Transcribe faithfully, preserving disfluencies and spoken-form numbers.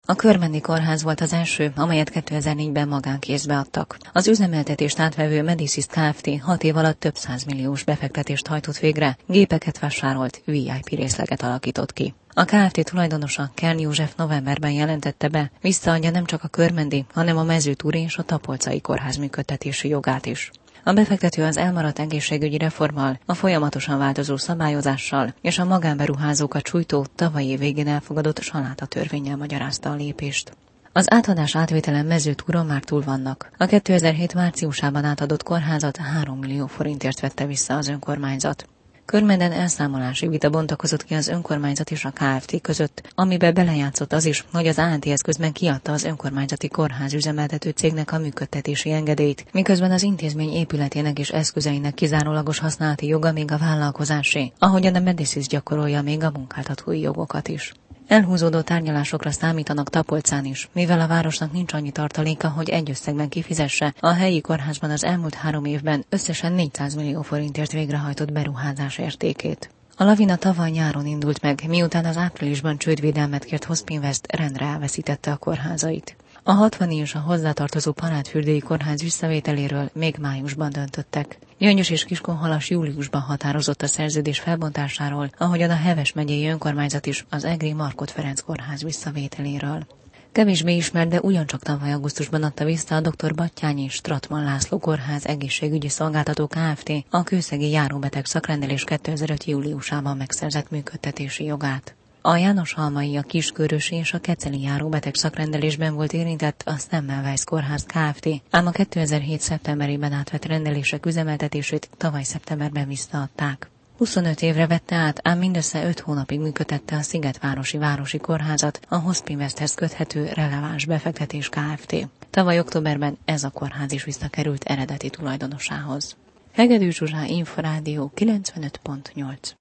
A Körmendi Kórház volt az első, amelyet kétezer-négyben magánkézbe adtak. Az üzemeltetést átvevő Medicis Kft. hat év alatt több százmilliós befektetést hajtott végre, gépeket vásárolt, vé i pé részleget alakított ki. A Kft. Tulajdonosa, Kern József novemberben jelentette be, visszaadja nem csak a Körmendi, hanem a Mezőtúri és a Tapolcai kórház működtetési jogát is. A befektető az elmaradt egészségügyi reformmal, a folyamatosan változó szabályozással és a magánberuházókat sújtó tavalyi év végén elfogadott saláta törvénnyel magyarázta a lépést. Az átadás átvételen Mezőtúron már túl vannak. A kétezer-hét márciusában átadott kórházat három millió forintért vette vissza az önkormányzat. Körmenden elszámolási vita bontakozott ki az önkormányzat és a Kft. Között, amiben belejátszott az is, hogy az á en té közben kiadta az önkormányzati kórház üzemeltető cégnek a működtetési engedélyt, miközben az intézmény épületének és eszközeinek kizárólagos használati joga még a vállalkozásé, ahogyan a Medicis gyakorolja még a munkáltatói jogokat is. Elhúzódó tárgyalásokra számítanak Tapolcán is, mivel a városnak nincs annyi tartaléka, hogy egy összegben kifizesse a helyi kórházban az elmúlt három évben összesen négyszáz millió forintért végrehajtott beruházás értékét. A lavina tavaly nyáron indult meg, miután az áprilisban csődvédelmet kért Hospinvest rendre elveszítette a kórházait. A hatvani és a hozzátartozó Parádfürdői Kórház visszavételéről még májusban döntöttek. Gyöngyös és Kiskunhalas júliusban határozott a szerződés felbontásáról, ahogyan a Heves megyei önkormányzat is az egri Markhot Ferenc Kórház visszavételéről. Kevésbé ismert, de ugyancsak tavaly augusztusban adta vissza a dr. Battyányi Stratman László Kórház egészségügyi szolgáltató Kft. A kőszegi járóbeteg szakrendelés kétezer-öt júliusában megszerzett működtetési jogát. A János-Halmai, a Kiskörösi és a Keceli járóbeteg szakrendelésben volt érintett a Semmelweis Kórház Kft., ám a kétezer-hét szeptemberében átvett rendelések üzemeltetését tavaly szeptemberben visszaadták. huszonöt évre vette át, ám mindössze öt hónapig működtette a Szigetvárosi Városi Kórházat, a Hospinvesthez köthető Releváns Befektetés Kft. Tavaly októberben ez a kórház is visszakerült eredeti tulajdonosához. Hegedűs Zsuzsa, Inforádió kilencvenöt pont nyolc.